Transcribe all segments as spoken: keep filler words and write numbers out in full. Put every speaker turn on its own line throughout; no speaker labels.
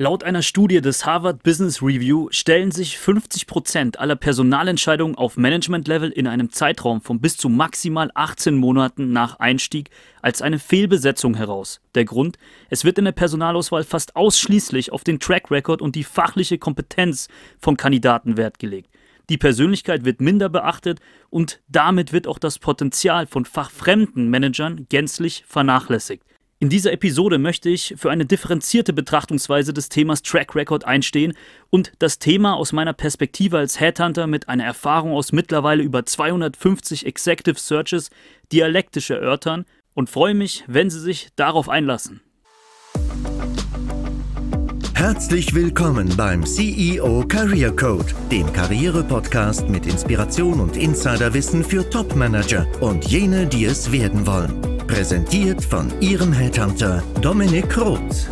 Laut einer Studie des Harvard Business Review stellen sich fünfzig Prozent aller Personalentscheidungen auf Management-Level in einem Zeitraum von bis zu maximal achtzehn Monaten nach Einstieg als eine Fehlbesetzung heraus. Der Grund? Es wird in der Personalauswahl fast ausschließlich auf den Track Record und die fachliche Kompetenz von Kandidaten Wert gelegt. Die Persönlichkeit wird minder beachtet und damit wird auch das Potenzial von fachfremden Managern gänzlich vernachlässigt. In dieser Episode möchte ich für eine differenzierte Betrachtungsweise des Themas Track Record einstehen und das Thema aus meiner Perspektive als Headhunter mit einer Erfahrung aus mittlerweile über zweihundertfünfzig Executive Searches dialektisch erörtern und freue mich, wenn Sie sich darauf einlassen.
Herzlich willkommen beim C E O Career Code, dem Karriere-Podcast mit Inspiration und Insiderwissen für Top-Manager und jene, die es werden wollen. Präsentiert von Ihrem Headhunter Dominik Roth.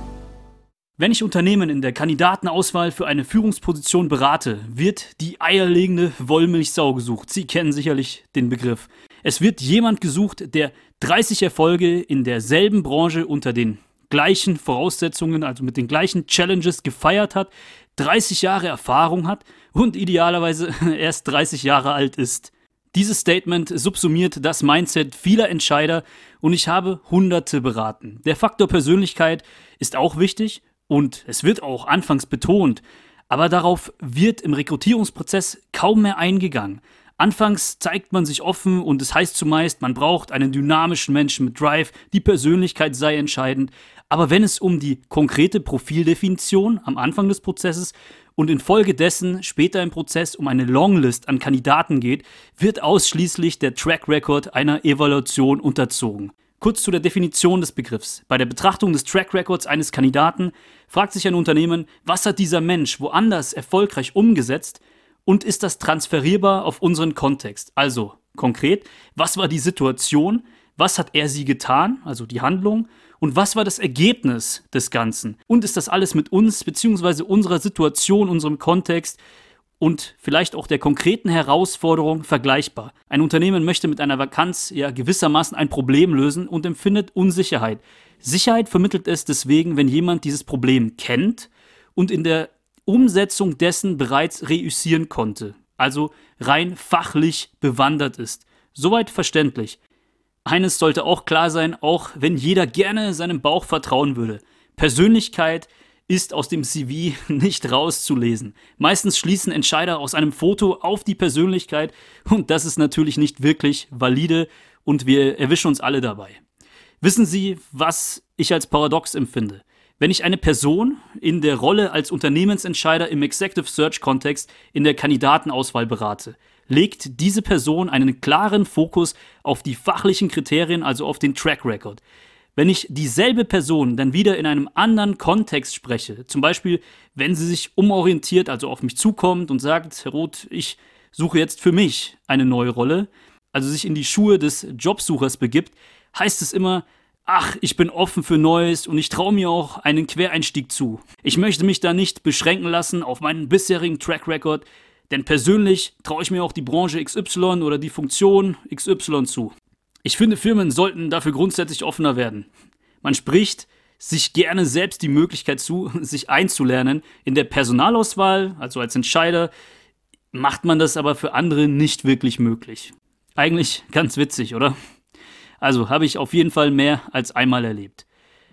Wenn ich Unternehmen in der Kandidatenauswahl für eine Führungsposition berate, wird die eierlegende Wollmilchsau gesucht. Sie kennen sicherlich den Begriff. Es wird jemand gesucht, der dreißig Erfolge in derselben Branche unter den gleichen Voraussetzungen, also mit den gleichen Challenges gefeiert hat, dreißig Jahre Erfahrung hat und idealerweise erst dreißig Jahre alt ist. Dieses Statement subsumiert das Mindset vieler Entscheider und ich habe Hunderte beraten. Der Faktor Persönlichkeit ist auch wichtig und es wird auch anfangs betont, aber darauf wird im Rekrutierungsprozess kaum mehr eingegangen. Anfangs zeigt man sich offen und es heißt zumeist, man braucht einen dynamischen Menschen mit Drive, die Persönlichkeit sei entscheidend. Aber wenn es um die konkrete Profildefinition am Anfang des Prozesses und infolgedessen später im Prozess um eine Longlist an Kandidaten geht, wird ausschließlich der Track Record einer Evaluation unterzogen. Kurz zu der Definition des Begriffs. Bei der Betrachtung des Track Records eines Kandidaten fragt sich ein Unternehmen, was hat dieser Mensch woanders erfolgreich umgesetzt und ist das transferierbar auf unseren Kontext? Also konkret, was war die Situation, was hat er sie getan, also die Handlung, und was war das Ergebnis des Ganzen? Und ist das alles mit uns bzw. unserer Situation, unserem Kontext und vielleicht auch der konkreten Herausforderung vergleichbar? Ein Unternehmen möchte mit einer Vakanz ja gewissermaßen ein Problem lösen und empfindet Unsicherheit. Sicherheit vermittelt es deswegen, wenn jemand dieses Problem kennt und in der Umsetzung dessen bereits reüssieren konnte, also rein fachlich bewandert ist. Soweit verständlich. Eines sollte auch klar sein, auch wenn jeder gerne seinem Bauch vertrauen würde. Persönlichkeit ist aus dem C V nicht rauszulesen. Meistens schließen Entscheider aus einem Foto auf die Persönlichkeit und das ist natürlich nicht wirklich valide und wir erwischen uns alle dabei. Wissen Sie, was ich als paradox empfinde? Wenn ich eine Person in der Rolle als Unternehmensentscheider im Executive Search Kontext in der Kandidatenauswahl berate, legt diese Person einen klaren Fokus auf die fachlichen Kriterien, also auf den Track Record. Wenn ich dieselbe Person dann wieder in einem anderen Kontext spreche, zum Beispiel, wenn sie sich umorientiert, also auf mich zukommt und sagt, Herr Roth, ich suche jetzt für mich eine neue Rolle, also sich in die Schuhe des Jobsuchers begibt, heißt es immer, ach, ich bin offen für Neues und ich traue mir auch einen Quereinstieg zu. Ich möchte mich da nicht beschränken lassen auf meinen bisherigen Track Record, denn persönlich traue ich mir auch die Branche X Y oder die Funktion X Y zu. Ich finde, Firmen sollten dafür grundsätzlich offener werden. Man spricht sich gerne selbst die Möglichkeit zu, sich einzulernen. In der Personalauswahl, also als Entscheider, macht man das aber für andere nicht wirklich möglich. Eigentlich ganz witzig, oder? Also habe ich auf jeden Fall mehr als einmal erlebt.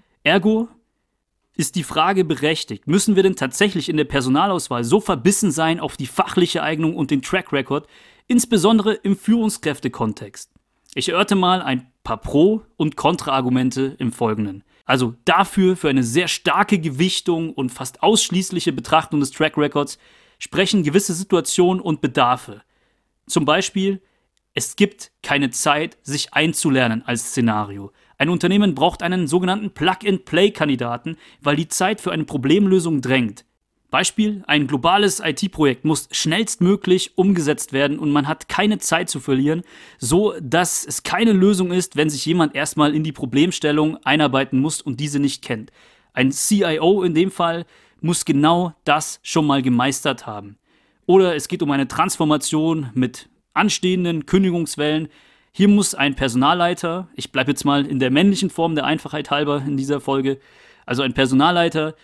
Ergo ist die Frage berechtigt, müssen wir denn tatsächlich in der Personalauswahl so verbissen sein auf die fachliche Eignung und den Track Record, insbesondere im Führungskräftekontext? Ich erörte mal ein paar Pro- und Kontraargumente im Folgenden. Also dafür, für eine sehr starke Gewichtung und fast ausschließliche Betrachtung des Track Records, sprechen gewisse Situationen und Bedarfe. Zum Beispiel, es gibt keine Zeit, sich einzulernen als Szenario. Ein Unternehmen braucht einen sogenannten Plug-and-Play-Kandidaten, weil die Zeit für eine Problemlösung drängt. Beispiel, ein globales I T-Projekt muss schnellstmöglich umgesetzt werden und man hat keine Zeit zu verlieren, so dass es keine Lösung ist, wenn sich jemand erstmal in die Problemstellung einarbeiten muss und diese nicht kennt. Ein C I O in dem Fall muss genau das schon mal gemeistert haben. Oder es geht um eine Transformation mit anstehenden Kündigungswellen. Hier muss ein Personalleiter, ich bleibe jetzt mal in der männlichen Form der Einfachheit halber in dieser Folge, also ein Personalleiter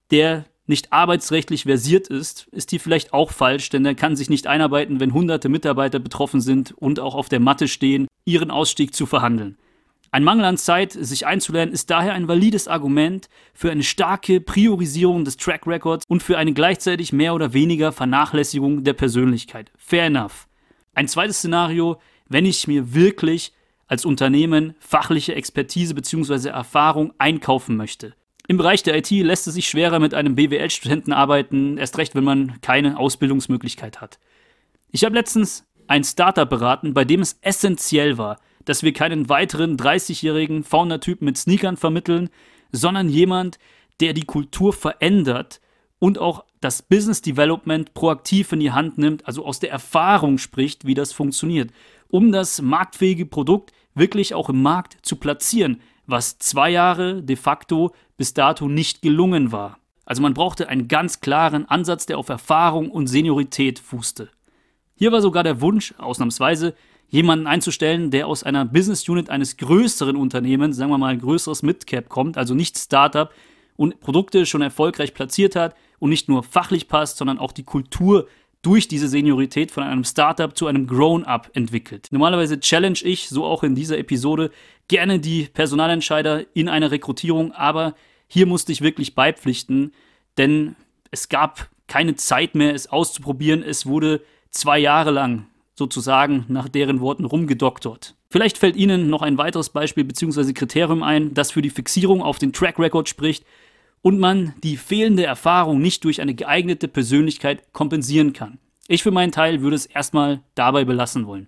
der nicht arbeitsrechtlich versiert ist, ist hier vielleicht auch falsch, denn er kann sich nicht einarbeiten, wenn hunderte Mitarbeiter betroffen sind und auch auf der Matte stehen, ihren Ausstieg zu verhandeln. Ein Mangel an Zeit, sich einzulernen, ist daher ein valides Argument für eine starke Priorisierung des Track Records und für eine gleichzeitig mehr oder weniger Vernachlässigung der Persönlichkeit. Fair enough. Ein zweites Szenario, wenn ich mir wirklich als Unternehmen fachliche Expertise bzw. Erfahrung einkaufen möchte. Im Bereich der I T lässt es sich schwerer mit einem B W L-Studenten arbeiten, erst recht, wenn man keine Ausbildungsmöglichkeit hat. Ich habe letztens ein Startup beraten, bei dem es essentiell war, dass wir keinen weiteren dreißigjährigen Founder-Typ mit Sneakern vermitteln, sondern jemand, der die Kultur verändert und auch das Business Development proaktiv in die Hand nimmt, also aus der Erfahrung spricht, wie das funktioniert, um das marktfähige Produkt wirklich auch im Markt zu platzieren, was zwei Jahre de facto bis dato nicht gelungen war. Also man brauchte einen ganz klaren Ansatz, der auf Erfahrung und Seniorität fußte. Hier war sogar der Wunsch, ausnahmsweise, jemanden einzustellen, der aus einer Business Unit eines größeren Unternehmens, sagen wir mal ein größeres Midcap kommt, also nicht Startup, und Produkte schon erfolgreich platziert hat und nicht nur fachlich passt, sondern auch die Kultur durch diese Seniorität von einem Startup zu einem Grown-Up entwickelt. Normalerweise challenge ich, so auch in dieser Episode, gerne die Personalentscheider in einer Rekrutierung, aber hier musste ich wirklich beipflichten, denn es gab keine Zeit mehr, es auszuprobieren. Es wurde zwei Jahre lang sozusagen nach deren Worten rumgedoktert. Vielleicht fällt Ihnen noch ein weiteres Beispiel bzw. Kriterium ein, das für die Fixierung auf den Track Record spricht und man die fehlende Erfahrung nicht durch eine geeignete Persönlichkeit kompensieren kann. Ich für meinen Teil würde es erstmal dabei belassen wollen.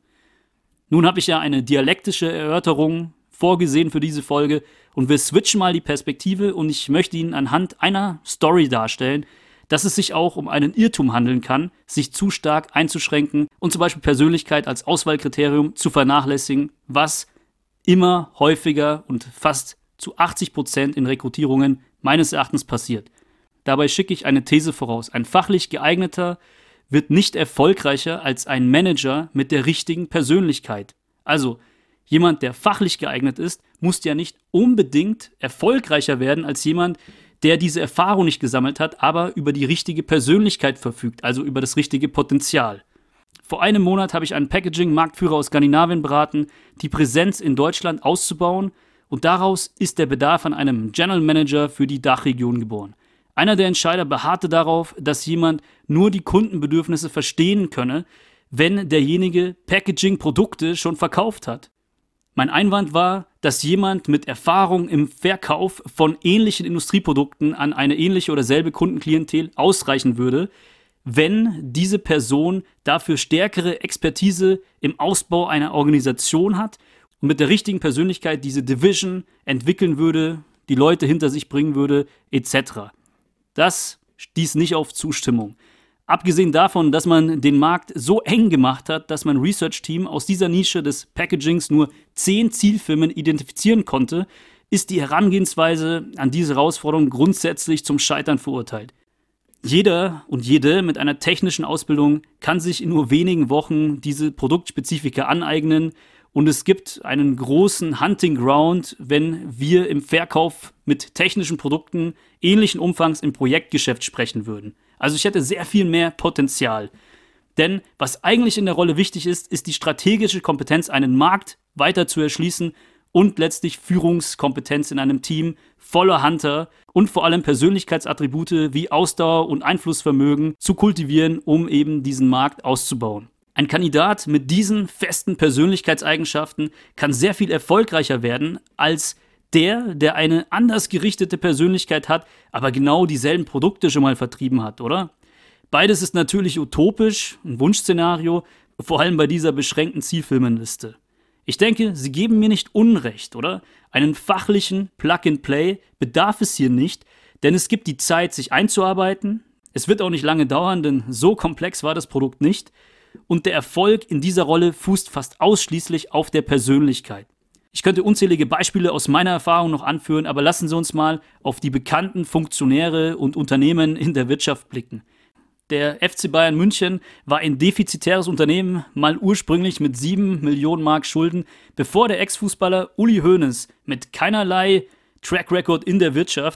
Nun habe ich ja eine dialektische Erörterung vorgesehen für diese Folge und wir switchen mal die Perspektive und ich möchte Ihnen anhand einer Story darstellen, dass es sich auch um einen Irrtum handeln kann, sich zu stark einzuschränken und zum Beispiel Persönlichkeit als Auswahlkriterium zu vernachlässigen, was immer häufiger und fast zu achtzig Prozent in Rekrutierungen meines Erachtens passiert. Dabei schicke ich eine These voraus. Ein fachlich geeigneter wird nicht erfolgreicher als ein Manager mit der richtigen Persönlichkeit. Also, jemand, der fachlich geeignet ist, muss ja nicht unbedingt erfolgreicher werden als jemand, der diese Erfahrung nicht gesammelt hat, aber über die richtige Persönlichkeit verfügt, also über das richtige Potenzial. Vor einem Monat habe ich einen Packaging-Marktführer aus Skandinavien beraten, die Präsenz in Deutschland auszubauen und daraus ist der Bedarf an einem General Manager für die Dachregion geboren. Einer der Entscheider beharrte darauf, dass jemand nur die Kundenbedürfnisse verstehen könne, wenn derjenige Packaging-Produkte schon verkauft hat. Mein Einwand war, dass jemand mit Erfahrung im Verkauf von ähnlichen Industrieprodukten an eine ähnliche oder selbe Kundenklientel ausreichen würde, wenn diese Person dafür stärkere Expertise im Ausbau einer Organisation hat und mit der richtigen Persönlichkeit diese Division entwickeln würde, die Leute hinter sich bringen würde, et cetera. Das stieß nicht auf Zustimmung. Abgesehen davon, dass man den Markt so eng gemacht hat, dass mein Research-Team aus dieser Nische des Packagings nur zehn Zielfirmen identifizieren konnte, ist die Herangehensweise an diese Herausforderung grundsätzlich zum Scheitern verurteilt. Jeder und jede mit einer technischen Ausbildung kann sich in nur wenigen Wochen diese Produktspezifika aneignen und es gibt einen großen Hunting Ground, wenn wir im Verkauf mit technischen Produkten ähnlichen Umfangs im Projektgeschäft sprechen würden. Also ich hätte sehr viel mehr Potenzial. Denn was eigentlich in der Rolle wichtig ist, ist die strategische Kompetenz, einen Markt weiter zu erschließen und letztlich Führungskompetenz in einem Team voller Hunter und vor allem Persönlichkeitsattribute wie Ausdauer und Einflussvermögen zu kultivieren, um eben diesen Markt auszubauen. Ein Kandidat mit diesen festen Persönlichkeitseigenschaften kann sehr viel erfolgreicher werden als der, der eine anders gerichtete Persönlichkeit hat, aber genau dieselben Produkte schon mal vertrieben hat, oder? Beides ist natürlich utopisch, ein Wunschszenario, vor allem bei dieser beschränkten Zielfirmenliste. Ich denke, Sie geben mir nicht Unrecht, oder? Einen fachlichen Plug-and-Play bedarf es hier nicht, denn es gibt die Zeit, sich einzuarbeiten. Es wird auch nicht lange dauern, denn so komplex war das Produkt nicht. Und der Erfolg in dieser Rolle fußt fast ausschließlich auf der Persönlichkeit. Ich könnte unzählige Beispiele aus meiner Erfahrung noch anführen, aber lassen Sie uns mal auf die bekannten Funktionäre und Unternehmen in der Wirtschaft blicken. Der F C Bayern München war ein defizitäres Unternehmen, mal ursprünglich mit sieben Millionen Mark Schulden, bevor der Ex-Fußballer Uli Hoeneß mit keinerlei Track Record in der Wirtschaft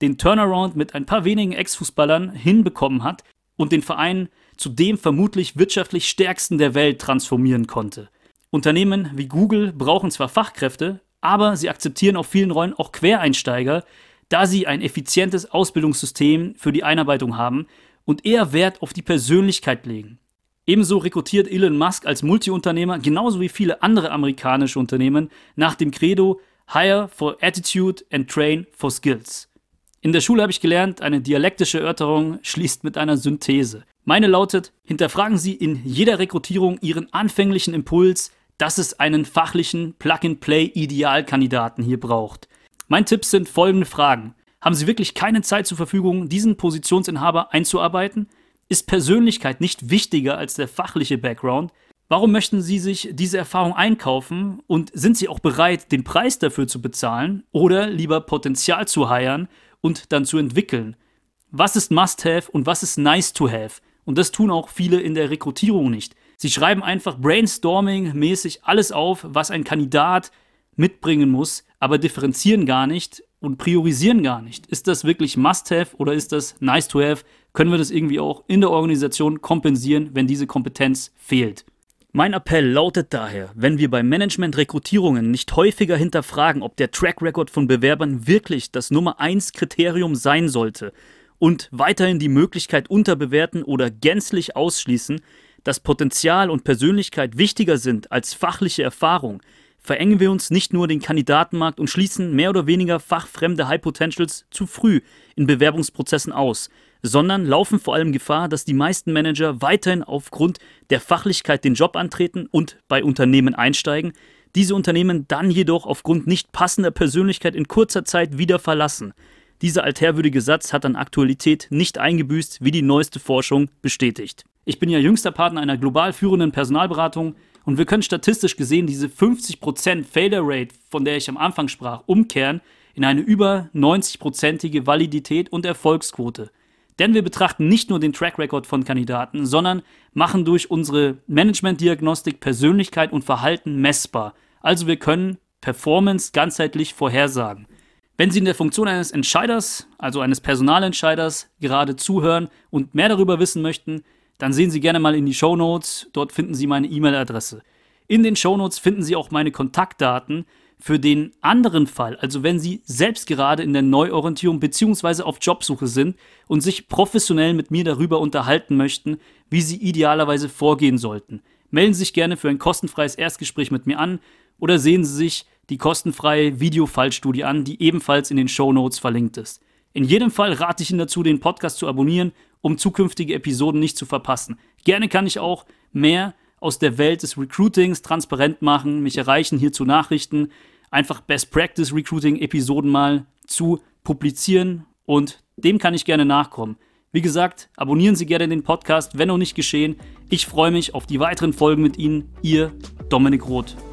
den Turnaround mit ein paar wenigen Ex-Fußballern hinbekommen hat und den Verein zu dem vermutlich wirtschaftlich stärksten der Welt transformieren konnte. Unternehmen wie Google brauchen zwar Fachkräfte, aber sie akzeptieren auf vielen Rollen auch Quereinsteiger, da sie ein effizientes Ausbildungssystem für die Einarbeitung haben und eher Wert auf die Persönlichkeit legen. Ebenso rekrutiert Elon Musk als Multiunternehmer genauso wie viele andere amerikanische Unternehmen nach dem Credo Hire for Attitude and Train for Skills. In der Schule habe ich gelernt, eine dialektische Erörterung schließt mit einer Synthese. Meine lautet, hinterfragen Sie in jeder Rekrutierung Ihren anfänglichen Impuls, dass es einen fachlichen Plug-and-Play-Idealkandidaten hier braucht. Mein Tipp sind folgende Fragen. Haben Sie wirklich keine Zeit zur Verfügung, diesen Positionsinhaber einzuarbeiten? Ist Persönlichkeit nicht wichtiger als der fachliche Background? Warum möchten Sie sich diese Erfahrung einkaufen und sind Sie auch bereit, den Preis dafür zu bezahlen oder lieber Potenzial zu hiren und dann zu entwickeln? Was ist Must-Have und was ist Nice-to-Have? Und das tun auch viele in der Rekrutierung nicht. Sie schreiben einfach brainstorming-mäßig alles auf, was ein Kandidat mitbringen muss, aber differenzieren gar nicht und priorisieren gar nicht. Ist das wirklich Must-Have oder ist das Nice-to-Have? Können wir das irgendwie auch in der Organisation kompensieren, wenn diese Kompetenz fehlt? Mein Appell lautet daher, wenn wir bei Management-Rekrutierungen nicht häufiger hinterfragen, ob der Track-Record von Bewerbern wirklich das Nummer eins Kriterium sein sollte und weiterhin die Möglichkeit unterbewerten oder gänzlich ausschließen, dass Potenzial und Persönlichkeit wichtiger sind als fachliche Erfahrung, verengen wir uns nicht nur den Kandidatenmarkt und schließen mehr oder weniger fachfremde High Potentials zu früh in Bewerbungsprozessen aus, sondern laufen vor allem Gefahr, dass die meisten Manager weiterhin aufgrund der Fachlichkeit den Job antreten und bei Unternehmen einsteigen, diese Unternehmen dann jedoch aufgrund nicht passender Persönlichkeit in kurzer Zeit wieder verlassen. Dieser altherwürdige Satz hat an Aktualität nicht eingebüßt, wie die neueste Forschung bestätigt. Ich bin ja jüngster Partner einer global führenden Personalberatung und wir können statistisch gesehen diese fünfzig Prozent Failure Rate, von der ich am Anfang sprach, umkehren in eine über neunzig-prozentige Validität und Erfolgsquote. Denn wir betrachten nicht nur den Track Record von Kandidaten, sondern machen durch unsere Management-Diagnostik Persönlichkeit und Verhalten messbar. Also wir können Performance ganzheitlich vorhersagen. Wenn Sie in der Funktion eines Entscheiders, also eines Personalentscheiders, gerade zuhören und mehr darüber wissen möchten, dann sehen Sie gerne mal in die Shownotes, dort finden Sie meine E-Mail-Adresse. In den Shownotes finden Sie auch meine Kontaktdaten für den anderen Fall, also wenn Sie selbst gerade in der Neuorientierung bzw. auf Jobsuche sind und sich professionell mit mir darüber unterhalten möchten, wie Sie idealerweise vorgehen sollten. Melden Sie sich gerne für ein kostenfreies Erstgespräch mit mir an oder sehen Sie sich die kostenfreie Video-Fallstudie an, die ebenfalls in den Shownotes verlinkt ist. In jedem Fall rate ich Ihnen dazu, den Podcast zu abonnieren, um zukünftige Episoden nicht zu verpassen. Gerne kann ich auch mehr aus der Welt des Recruitings transparent machen, mich erreichen hierzu Nachrichten, einfach Best Practice Recruiting Episoden mal zu publizieren und dem kann ich gerne nachkommen. Wie gesagt, abonnieren Sie gerne den Podcast, wenn noch nicht geschehen. Ich freue mich auf die weiteren Folgen mit Ihnen. Ihr Dominik Roth.